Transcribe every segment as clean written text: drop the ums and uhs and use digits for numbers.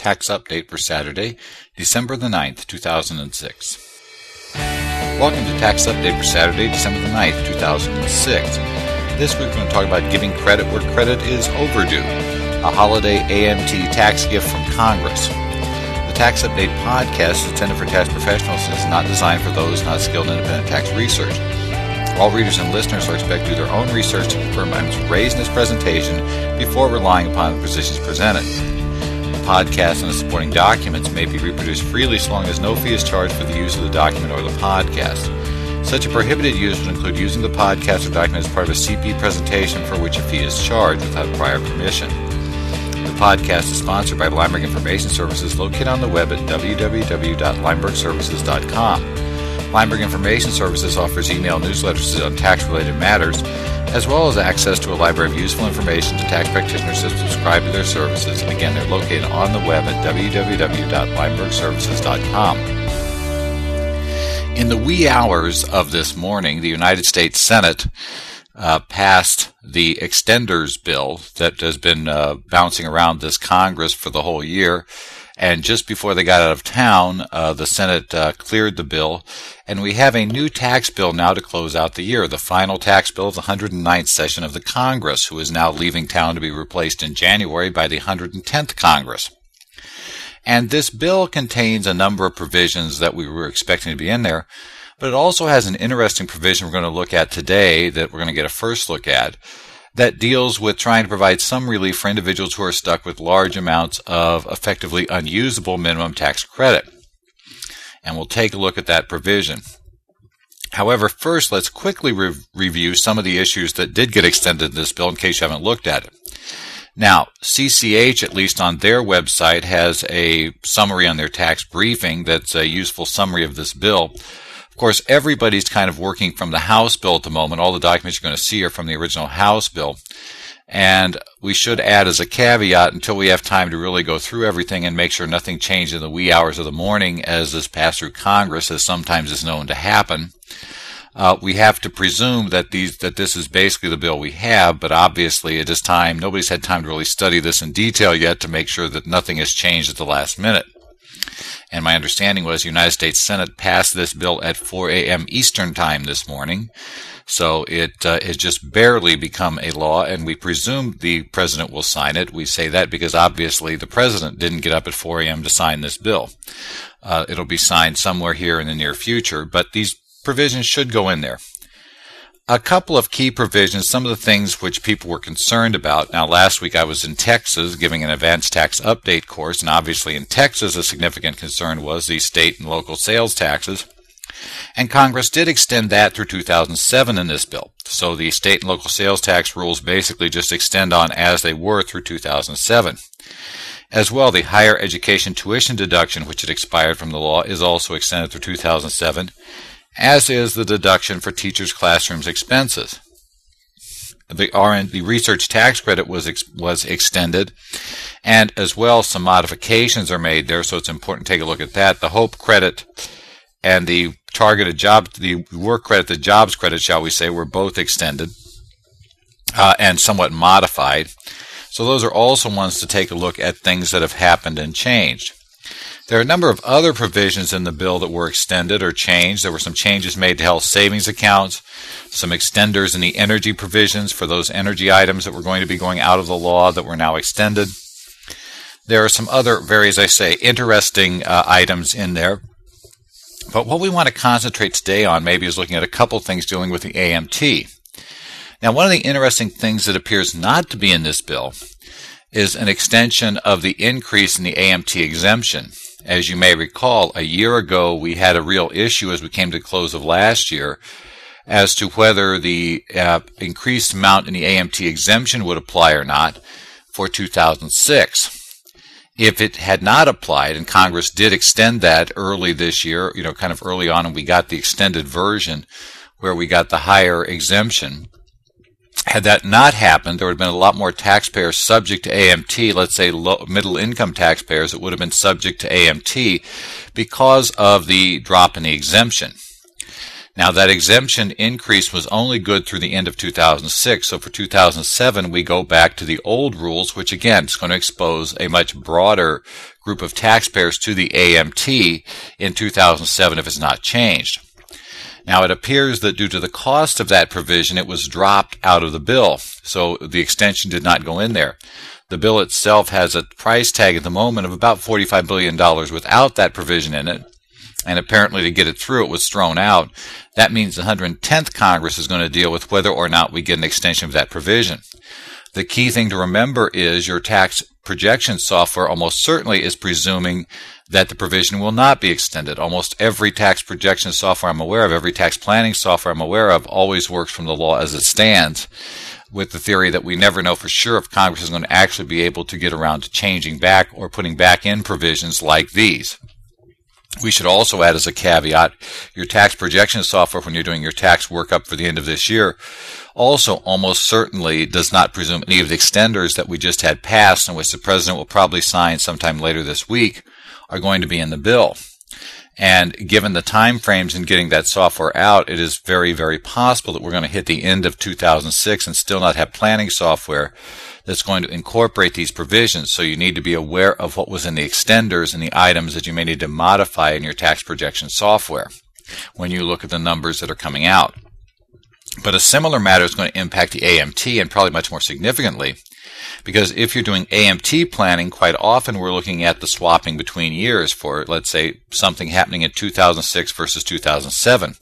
tax update for Saturday, December the 9th, 2006. Welcome to Tax Update for Saturday, December the 9th, 2006. This week we're going to talk about giving credit where credit is overdue, a holiday AMT tax gift from Congress. The Tax Update podcast is intended for tax professionals and is not designed for those not skilled in independent tax research. All readers and listeners are expected to do their own research to confirm items raised in this presentation before relying upon the positions presented. The podcast and the supporting documents may be reproduced freely so long as no fee is charged for the use of the document or the podcast. Such a prohibited use would include using the podcast or document as part of a CP presentation for which a fee is charged without prior permission. The podcast is sponsored by Lineberg Information Services, located on the web at www.linebergservices.com. Lineberg Information Services offers email newsletters on tax-related matters, as well as access to a library of useful information to tax practitioners that subscribe to their services. And again, they're located on the web at www.linebergservices.com. In the wee hours of this morning, the United States Senate passed the extenders bill that has been bouncing around this Congress for the whole year. And just before they got out of town, the Senate cleared the bill, and we have a new tax bill now to close out the year, the final tax bill of the 109th session of the Congress, who is now leaving town to be replaced in January by the 110th Congress. And this bill contains a number of provisions that we were expecting to be in there, but it also has an interesting provision we're going to look at today that we're going to get a first look at, that deals with trying to provide some relief for individuals who are stuck with large amounts of effectively unusable minimum tax credit. And we'll take a look at that provision. However, first, let's quickly review some of the issues that did get extended in this bill in case you haven't looked at it. Now, CCH, at least on their website, has a summary on their tax briefing that's a useful summary of this bill. Of course, everybody's kind of working from the House bill at the moment. All the documents you're going to see are from the original House bill. And we should add as a caveat, until we have time to really go through everything and make sure nothing changed in the wee hours of the morning as this passed through Congress, as sometimes is known to happen, we have to presume that this is basically the bill we have, but obviously at this time, nobody's had time to really study this in detail yet to make sure that nothing has changed at the last minute. And my understanding was the United States Senate passed this bill at 4 a.m. Eastern Time this morning. So it has just barely become a law, and we presume the President will sign it. We say that because obviously the President didn't get up at 4 a.m. to sign this bill. It'll be signed somewhere here in the near future, but these provisions should go in there. A couple of key provisions, some of the things which people were concerned about. Now, last week I was in Texas giving an advanced tax update course, and obviously in Texas a significant concern was the state and local sales taxes. And Congress did extend that through 2007 in this bill. So the state and local sales tax rules basically just extend on as they were through 2007. As well, the higher education tuition deduction, which had expired from the law, is also extended through 2007. As is the deduction for teachers' classrooms expenses. The research tax credit was extended, and as well some modifications are made there, so it's important to take a look at that. The HOPE credit and the targeted job, the work credit, the jobs credit, shall we say, were both extended and somewhat modified. So those are also ones to take a look at things that have happened and changed. There are a number of other provisions in the bill that were extended or changed. There were some changes made to health savings accounts, some extenders in the energy provisions for those energy items that were going to be going out of the law that were now extended. There are some other very, as I say, interesting items in there. But what we want to concentrate today on maybe is looking at a couple things dealing with the AMT. Now, one of the interesting things that appears not to be in this bill is an extension of the increase in the AMT exemption. As you may recall, a year ago we had a real issue as we came to the close of last year as to whether the increased amount in the AMT exemption would apply or not for 2006. If it had not applied, and Congress did extend that early this year, kind of early on, and we got the extended version where we got the higher exemption, had that not happened, there would have been a lot more taxpayers subject to AMT, let's say middle-income taxpayers that would have been subject to AMT because of the drop in the exemption. Now, that exemption increase was only good through the end of 2006, so for 2007 we go back to the old rules, which again is going to expose a much broader group of taxpayers to the AMT in 2007 if it's not changed. Now, it appears that due to the cost of that provision, it was dropped out of the bill, so the extension did not go in there. The bill itself has a price tag at the moment of about $45 billion without that provision in it. And apparently to get it through, it was thrown out. That means the 110th Congress is going to deal with whether or not we get an extension of that provision. The key thing to remember is your tax projection software almost certainly is presuming that the provision will not be extended. Almost every tax projection software I'm aware of, every tax planning software I'm aware of, always works from the law as it stands, with the theory that we never know for sure if Congress is going to actually be able to get around to changing back or putting back in provisions like these. We should also add as a caveat, your tax projection software when you're doing your tax workup for the end of this year also almost certainly does not presume any of the extenders that we just had passed and which the President will probably sign sometime later this week are going to be in the bill. And given the time frames in getting that software out, it is very, very possible that we're going to hit the end of 2006 and still not have planning software that's going to incorporate these provisions. So you need to be aware of what was in the extenders and the items that you may need to modify in your tax projection software when you look at the numbers that are coming out. But a similar matter is going to impact the AMT, and probably much more significantly, because if you're doing AMT planning, quite often we're looking at the swapping between years for, let's say, something happening in 2006 versus 2007.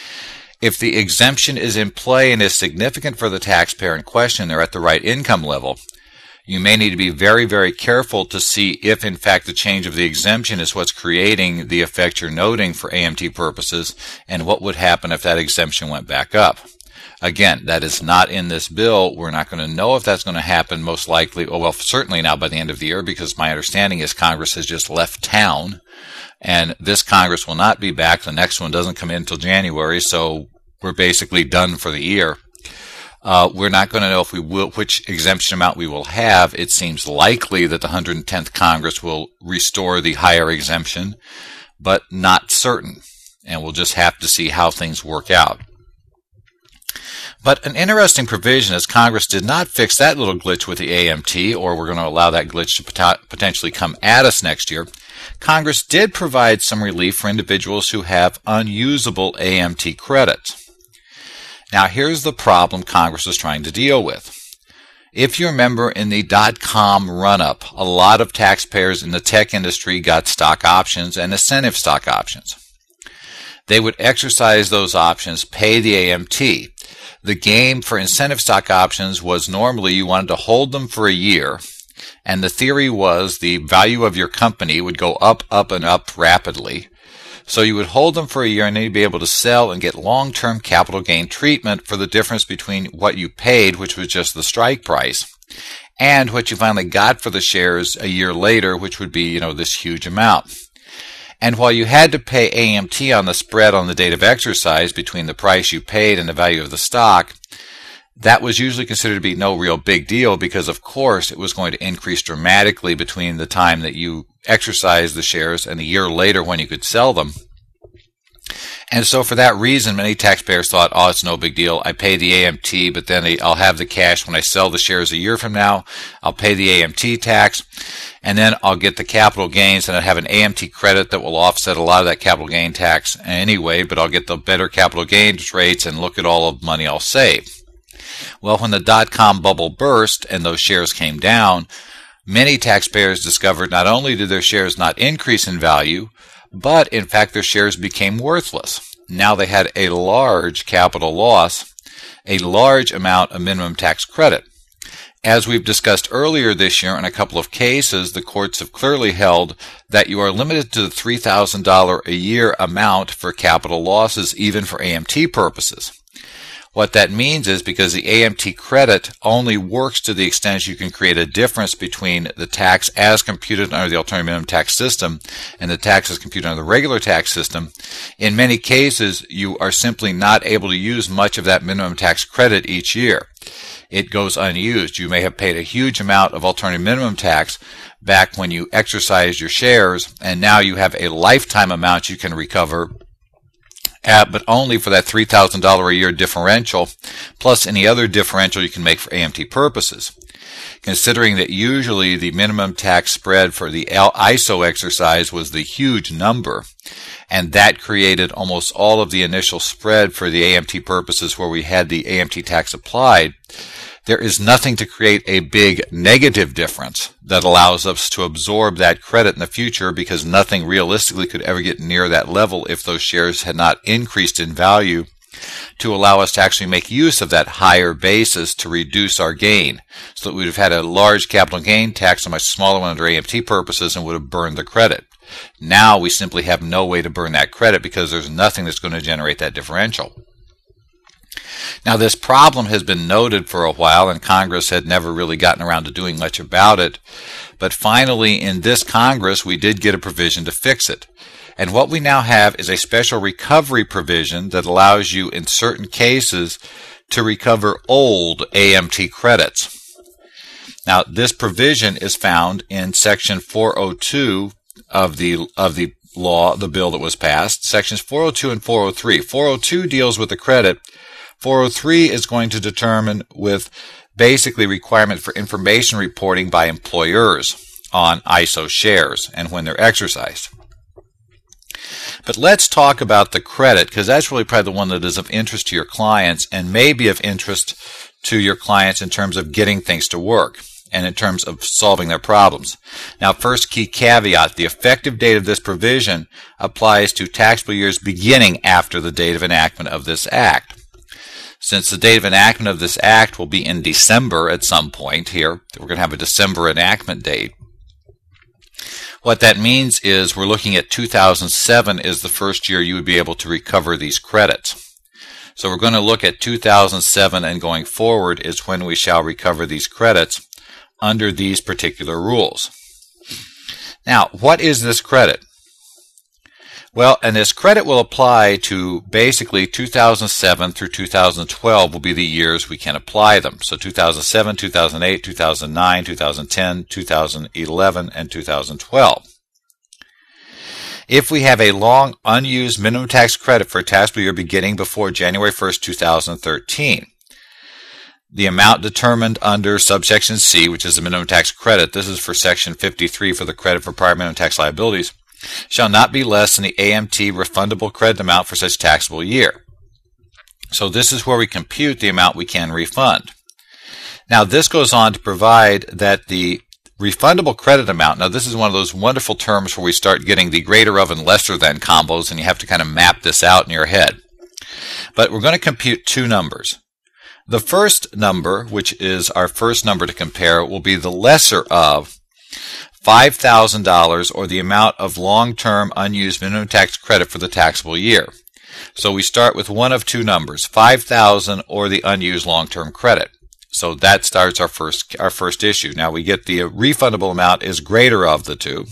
If the exemption is in play and is significant for the taxpayer in question, they're at the right income level, you may need to be very, very careful to see if, in fact, the change of the exemption is what's creating the effect you're noting for AMT purposes, and what would happen if that exemption went back up. Again, that is not in this bill. We're not going to know if that's going to happen, most likely, certainly now by the end of the year, because my understanding is Congress has just left town, and this Congress will not be back. The next one doesn't come in until January, so we're basically done for the year. We're not going to know if we will, which exemption amount we will have. It seems likely that the 110th Congress will restore the higher exemption, but not certain. And we'll just have to see how things work out. But an interesting provision is Congress did not fix that little glitch with the AMT, or we're going to allow that glitch to potentially come at us next year. Congress did provide some relief for individuals who have unusable AMT credits. Now, here's the problem Congress is trying to deal with. If you remember, in the .com run-up, a lot of taxpayers in the tech industry got stock options and incentive stock options. They would exercise those options, pay the AMT. The game for incentive stock options was normally you wanted to hold them for a year, and the theory was the value of your company would go up, and up rapidly. So you would hold them for a year and then you'd be able to sell and get long-term capital gain treatment for the difference between what you paid, which was just the strike price, and what you finally got for the shares a year later, which would be, this huge amount. And while you had to pay AMT on the spread on the date of exercise between the price you paid and the value of the stock, that was usually considered to be no real big deal because, of course, it was going to increase dramatically between the time that you exercised the shares and a year later when you could sell them. And so for that reason, many taxpayers thought, it's no big deal. I pay the AMT, but then I'll have the cash when I sell the shares a year from now. I'll pay the AMT tax, and then I'll get the capital gains, and I have an AMT credit that will offset a lot of that capital gain tax anyway, but I'll get the better capital gains rates and look at all of the money I'll save. Well, when the .com bubble burst and those shares came down, many taxpayers discovered not only did their shares not increase in value, but in fact their shares became worthless. Now they had a large capital loss, a large amount of minimum tax credit. As we've discussed earlier this year in a couple of cases, the courts have clearly held that you are limited to the $3,000 a year amount for capital losses, even for AMT purposes. What that means is because the AMT credit only works to the extent you can create a difference between the tax as computed under the alternative minimum tax system and the tax as computed under the regular tax system. In many cases, you are simply not able to use much of that minimum tax credit each year. It goes unused. You may have paid a huge amount of alternative minimum tax back when you exercised your shares, and now you have a lifetime amount you can recover, but only for that $3,000 a year differential, plus any other differential you can make for AMT purposes. Considering that usually the minimum tax spread for the ISO exercise was the huge number, and that created almost all of the initial spread for the AMT purposes where we had the AMT tax applied, there is nothing to create a big negative difference that allows us to absorb that credit in the future, because nothing realistically could ever get near that level if those shares had not increased in value to allow us to actually make use of that higher basis to reduce our gain. So that we would have had a large capital gain tax, a much smaller one under AMT purposes, and would have burned the credit. Now we simply have no way to burn that credit because there's nothing that's going to generate that differential. Now, this problem has been noted for a while, and Congress had never really gotten around to doing much about it. But finally, in this Congress, we did get a provision to fix it. And what we now have is a special recovery provision that allows you, in certain cases, to recover old AMT credits. Now, this provision is found in Section 402 of the law, the bill that was passed, Sections 402 and 403. 402 deals with the credit. 403 is going to determine with basically requirement for information reporting by employers on ISO shares and when they're exercised. But let's talk about the credit, because that's really probably the one that is of interest to your clients and may be of interest to your clients in terms of getting things to work and in terms of solving their problems. Now, first key caveat, the effective date of this provision applies to taxable years beginning after the date of enactment of this Act. Since the date of enactment of this Act will be in December at some point here, we're going to have a December enactment date. What that means is we're looking at 2007 is the first year you would be able to recover these credits. So we're going to look at 2007 and going forward is when we shall recover these credits under these particular rules. Now, what is this credit? Well, and this credit will apply to basically 2007 through 2012 will be the years we can apply them. So 2007, 2008, 2009, 2010, 2011, and 2012. If we have a long unused minimum tax credit for a taxable year beginning before January 1st, 2013, the amount determined under subsection C, which is the minimum tax credit, this is for section 53 for the credit for prior minimum tax liabilities, shall not be less than the AMT refundable credit amount for such taxable year. So this is where we compute the amount we can refund. Now, this goes on to provide that the refundable credit amount, now this is one of those wonderful terms where we start getting the greater of and lesser than combos, and you have to kind of map this out in your head. But we're going to compute two numbers. The first number, which is our first number to compare, will be the lesser of $5,000 or the amount of long-term unused minimum tax credit for the taxable year. So we start with one of two numbers, $5,000 or the unused long-term credit. So that starts our first issue. Now we get the refundable amount is greater of the two.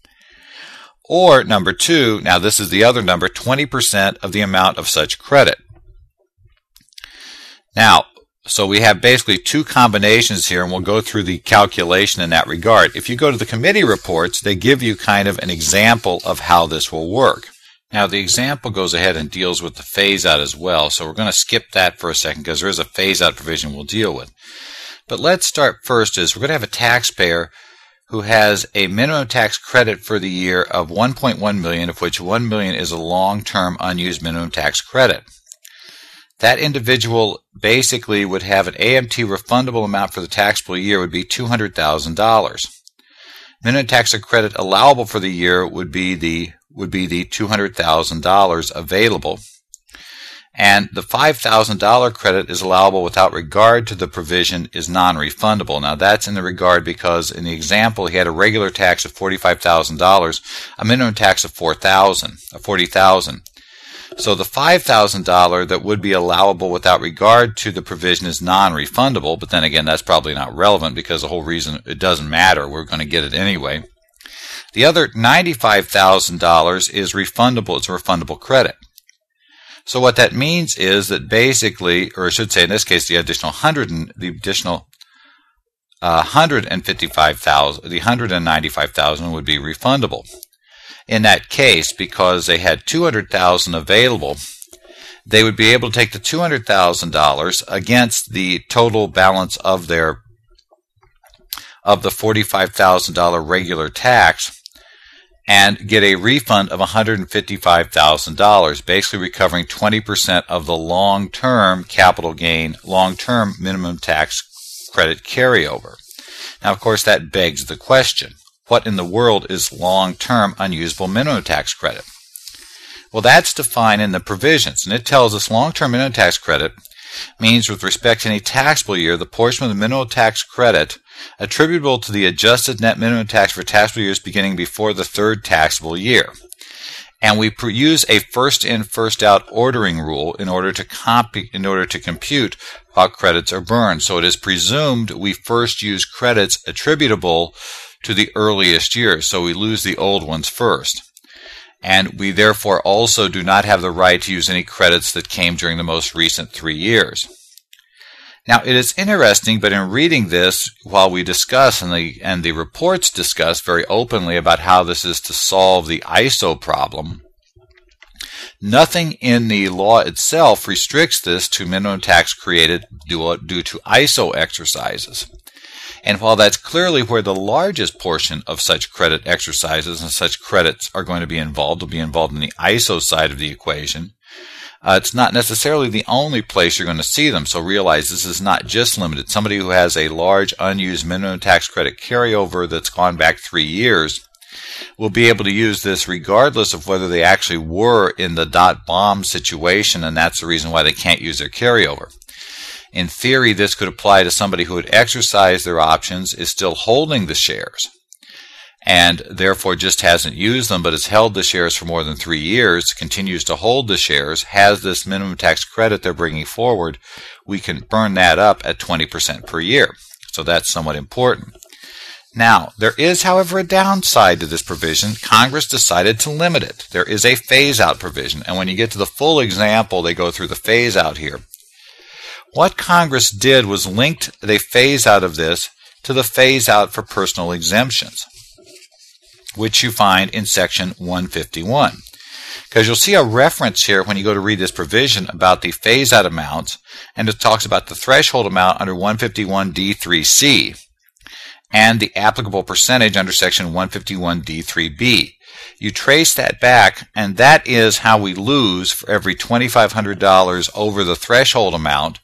Or number two, now this is the other number, 20% of the amount of such credit. Now, so we have basically two combinations here, and we'll go through the calculation in that regard. If you go to the committee reports, they give you kind of an example of how this will work. Now, the example goes ahead and deals with the phase-out as well, so we're going to skip that for a second because there is a phase-out provision we'll deal with. But let's start first is we're going to have a taxpayer who has a minimum tax credit for the year of $1.1 million, of which $1 million is a long-term unused minimum tax credit. That individual basically would have an AMT refundable amount for the taxable year would be $200,000. Minimum tax credit allowable for the year would be the $200,000 available. And the $5,000 credit is allowable without regard to the provision is non-refundable. Now that's in the regard because in the example he had a regular tax of $45,000, a minimum tax of $40,000. So the $5,000 that would be allowable without regard to the provision is non-refundable, but then again, that's probably not relevant because the whole reason it doesn't matter. We're going to get it anyway. The other $95,000 is refundable. It's a refundable credit. So what that means is that basically, or I should say in this case, the additional $155,000, the $195,000 would be refundable. In that case, because they had $200,000 available they would be able to take the $200,000 against the total balance of the $45,000 regular tax and get a refund of $155,000, basically recovering 20% of the long-term capital gain, long-term minimum tax credit carryover. Now, of course, that begs the question, what in the world is long-term unusable minimum tax credit? Well, that's defined in the provisions, and it tells us long-term minimum tax credit means with respect to any taxable year, the portion of the minimum tax credit attributable to the adjusted net minimum tax for taxable years beginning before the third taxable year. And we use a first-in, first-out ordering rule in order to compute how credits are burned. So it is presumed we first use credits attributable to the earliest years, so we lose the old ones first. And we therefore also do not have the right to use any credits that came during the most recent 3 years. Now, it is interesting, but in reading this, while we discuss and the reports discuss very openly about how this is to solve the ISO problem, nothing in the law itself restricts this to minimum tax created due to ISO exercises. And while that's clearly where the largest portion of such credit exercises and such credits are going to be involved, will be involved in the ISO side of the equation, it's not necessarily the only place you're going to see them. So realize this is not just limited. Somebody who has a large unused minimum tax credit carryover that's gone back 3 years will be able to use this regardless of whether they actually were in the .bomb situation, and that's the reason why they can't use their carryover. In theory, this could apply to somebody who had exercised their options, is still holding the shares, and therefore just hasn't used them but has held the shares for more than 3 years, continues to hold the shares, has this minimum tax credit they're bringing forward. We can burn that up at 20% per year. So that's somewhat important. Now, there is, however, a downside to this provision. Congress decided to limit it. There is a phase-out provision, and when you get to the full example, they go through the phase-out here. What Congress did was linked the phase-out of this to the phase-out for personal exemptions, which you find in Section 151. Because you'll see a reference here when you go to read this provision about the phase-out amounts, and it talks about the threshold amount under 151D3C and the applicable percentage under Section 151D3B. You trace that back, and that is how we lose for every $2,500 over the threshold amount,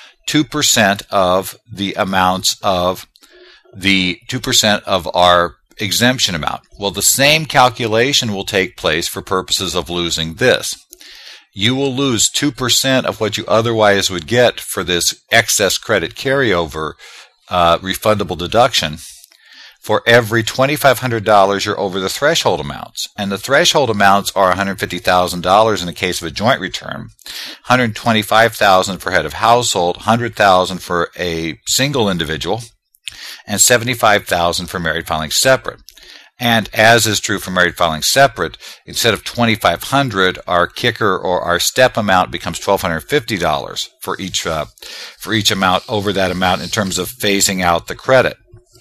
2% of the amounts of the 2% of our exemption amount. Well, the same calculation will take place for purposes of losing this. You will lose 2% of what you otherwise would get for this excess credit carryover refundable deduction for every $2,500 you're over the threshold amounts. And the threshold amounts are $150,000 in the case of a joint return, $125,000 for head of household, $100,000 for a single individual, and $75,000 for married filing separate. And as is true for married filing separate, instead of $2,500, our kicker or our step amount becomes $1,250 for each amount over that amount in terms of phasing out the credit.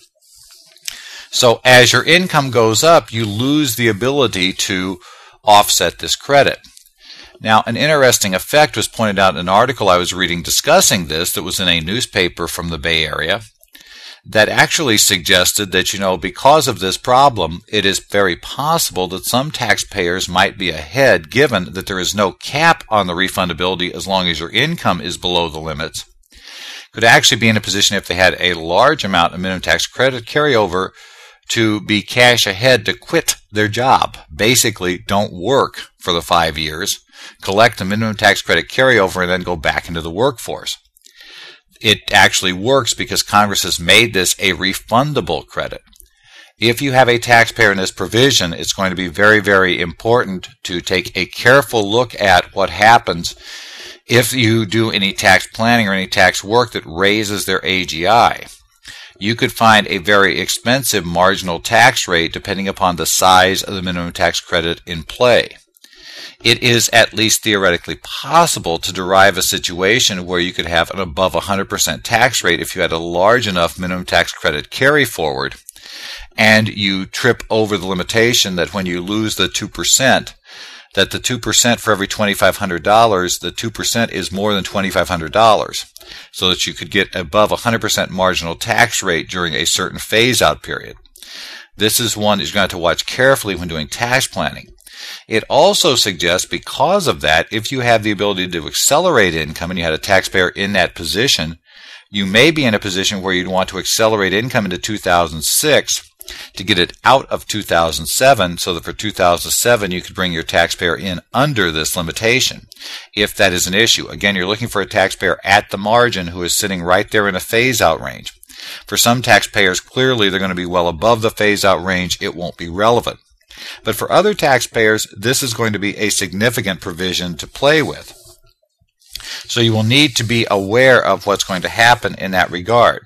So as your income goes up, you lose the ability to offset this credit. Now, an interesting effect was pointed out in an article I was reading discussing this that was in a newspaper from the Bay Area that actually suggested that, because of this problem, it is very possible that some taxpayers might be ahead given that there is no cap on the refundability as long as your income is below the limits. Could actually be in a position if they had a large amount of minimum tax credit carryover to be cash ahead to quit their job. Basically, don't work for the 5 years, collect the minimum tax credit carryover, and then go back into the workforce. It actually works because Congress has made this a refundable credit. If you have a taxpayer in this provision, it's going to be very, very important to take a careful look at what happens if you do any tax planning or any tax work that raises their AGI. You could find a very expensive marginal tax rate depending upon the size of the minimum tax credit in play. It is at least theoretically possible to derive a situation where you could have an above 100% tax rate if you had a large enough minimum tax credit carry forward, and you trip over the limitation that when you lose the 2%, that the 2% for every $2,500, the 2% is more than $2,500, so that you could get above 100% marginal tax rate during a certain phase-out period. This is one that you're going to have to watch carefully when doing tax planning. It also suggests, because of that, if you have the ability to accelerate income and you had a taxpayer in that position, you may be in a position where you'd want to accelerate income into 2006 to get it out of 2007, so that for 2007 you could bring your taxpayer in under this limitation, if that is an issue. Again, you're looking for a taxpayer at the margin who is sitting right there in a phase-out range. For some taxpayers, clearly they're going to be well above the phase-out range. It won't be relevant. But for other taxpayers, this is going to be a significant provision to play with. So you will need to be aware of what's going to happen in that regard.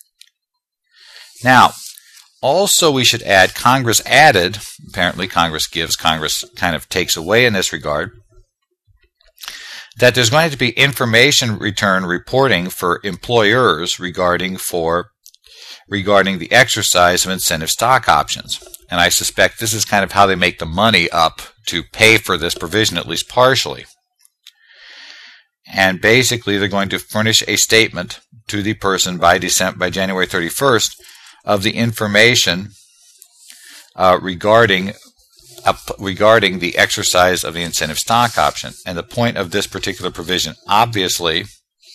Now, also we should add, Congress added, apparently Congress gives, Congress kind of takes away in this regard, that there's going to be information return reporting for employers regarding the exercise of incentive stock options. And I suspect this is kind of how they make the money up to pay for this provision, at least partially. And basically they're going to furnish a statement to the person by January 31st of the information regarding the exercise of the incentive stock option. And the point of this particular provision, obviously,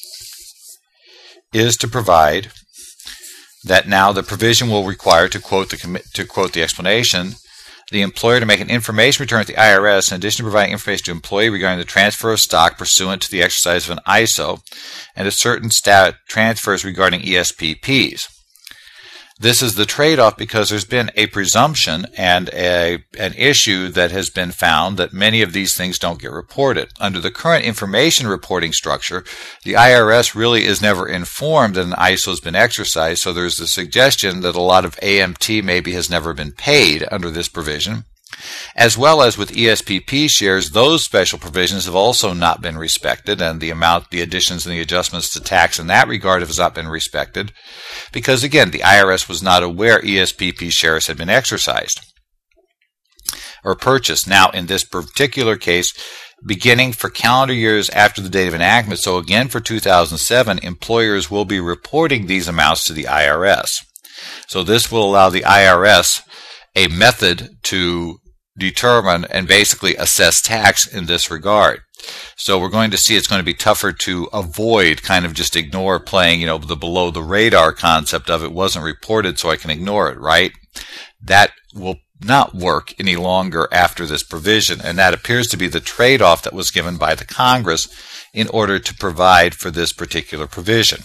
is to provide that now the provision will require, to quote the explanation, the employer to make an information return to the IRS in addition to providing information to employee regarding the transfer of stock pursuant to the exercise of an ISO and to certain transfers regarding ESPPs. This is the trade-off because there's been a presumption and an issue that has been found that many of these things don't get reported. Under the current information reporting structure, the IRS really is never informed that an ISO has been exercised, so there's the suggestion that a lot of AMT maybe has never been paid under this provision. As well as with ESPP shares, those special provisions have also not been respected, and the additions and the adjustments to tax in that regard have not been respected, because again, the IRS was not aware ESPP shares had been exercised or purchased. Now, in this particular case, beginning for calendar years after the date of enactment, so again for 2007, employers will be reporting these amounts to the IRS. So this will allow the IRS a method to determine and basically assess tax in this regard. So we're going to see it's going to be tougher to avoid, kind of just ignore playing, the below the radar concept of it wasn't reported so I can ignore it, right? That will not work any longer after this provision, and that appears to be the trade-off that was given by the Congress in order to provide for this particular provision.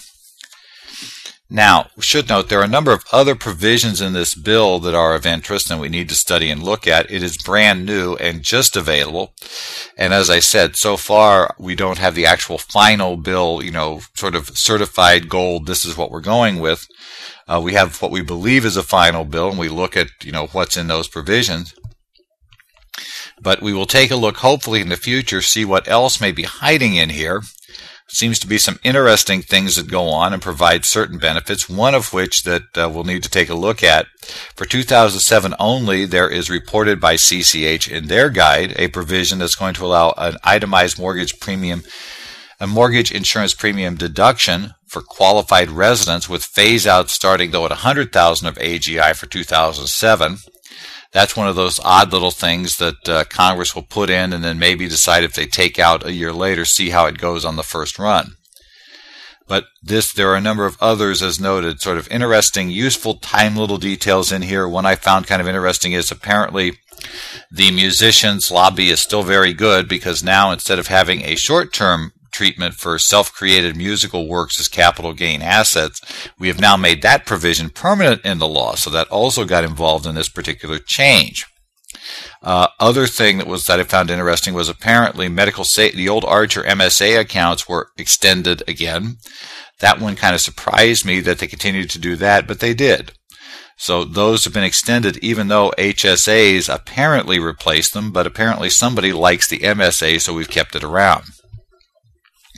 Now, we should note there are a number of other provisions in this bill that are of interest and we need to study and look at. It is brand new and just available. And as I said, so far we don't have the actual final bill, sort of certified gold, this is what we're going with. We have what we believe is a final bill, and we look at, what's in those provisions. But we will take a look, hopefully in the future, see what else may be hiding in here. Seems to be some interesting things that go on and provide certain benefits, one of which that we'll need to take a look at. For 2007 only, there is reported by CCH in their guide a provision that's going to allow an itemized mortgage insurance premium deduction for qualified residents with phase-out starting, though, at $100,000 of AGI for 2007. That's one of those odd little things that Congress will put in and then maybe decide if they take out a year later, see how it goes on the first run. But there are a number of others, as noted, sort of interesting, useful time little details in here. One I found kind of interesting is apparently the musicians' lobby is still very good, because now instead of having a short-term treatment for self-created musical works as capital gain assets, we have now made that provision permanent in the law, so that also got involved in this particular change. Other thing that I found interesting was apparently the old Archer MSA accounts were extended again. That one kind of surprised me that they continued to do that, but they did. So those have been extended even though HSAs apparently replaced them, but apparently somebody likes the MSA, so we've kept it around.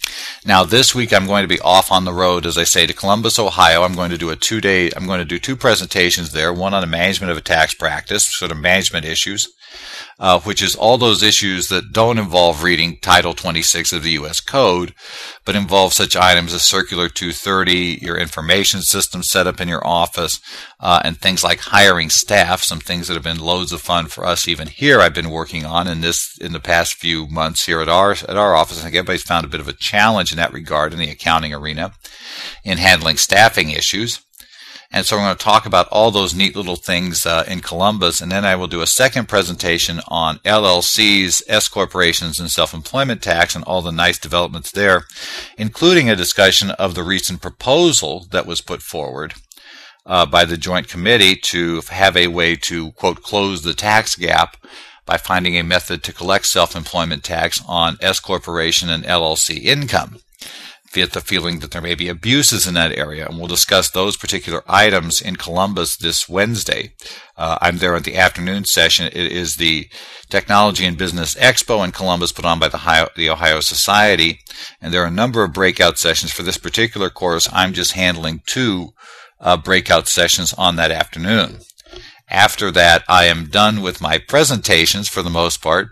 Now, this week I'm going to be off on the road, as I say, to Columbus, Ohio. I'm going to do two presentations there, one on the management of a tax practice, sort of management issues, which is all those issues that don't involve reading Title 26 of the U.S. Code, but involve such items as Circular 230, your information system set up in your office, and things like hiring staff, some things that have been loads of fun for us even here I've been working on in the past few months here at our office. I think everybody's found a bit of a challenge in that regard in the accounting arena in handling staffing issues. And so we're going to talk about all those neat little things in Columbus, and then I will do a second presentation on LLCs, S corporations, and self-employment tax and all the nice developments there, including a discussion of the recent proposal that was put forward by the Joint Committee to have a way to, quote, close the tax gap by finding a method to collect self-employment tax on S corporation and LLC income. Get the feeling that there may be abuses in that area, and we'll discuss those particular items in Columbus this Wednesday. I'm there at the afternoon session. It is the Technology and Business Expo in Columbus put on by the Ohio Society, and there are a number of breakout sessions for this particular course. I'm just handling two breakout sessions on that afternoon. After that, I am done with my presentations for the most part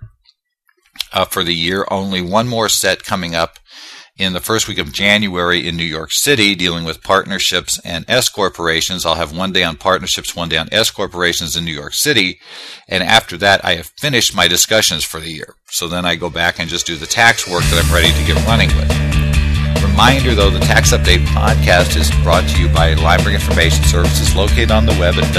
for the year. Only one more set coming up in the first week of January in New York City, dealing with partnerships and S corporations. I'll have one day on partnerships, one day on S corporations in New York City. And after that, I have finished my discussions for the year. So then I go back and just do the tax work that I'm ready to get running with. Reminder, though, the Tax Update podcast is brought to you by Lineberg Information Services, located on the web at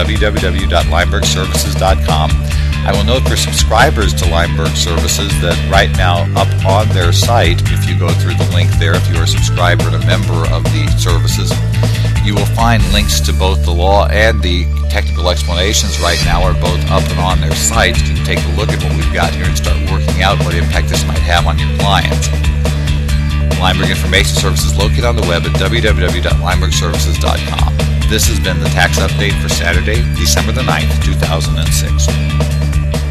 www.linebergservices.com. I will note for subscribers to Lineberg Services that right now up on their site, if you go through the link there, if you're a subscriber and a member of the services, you will find links to both the law and the technical explanations right now are both up and on their site. You can take a look at what we've got here and start working out what impact this might have on your clients. Lineberg Information Services located on the web at www.linebergservices.com. This has been the Tax Update for Saturday, December the 9th, 2006.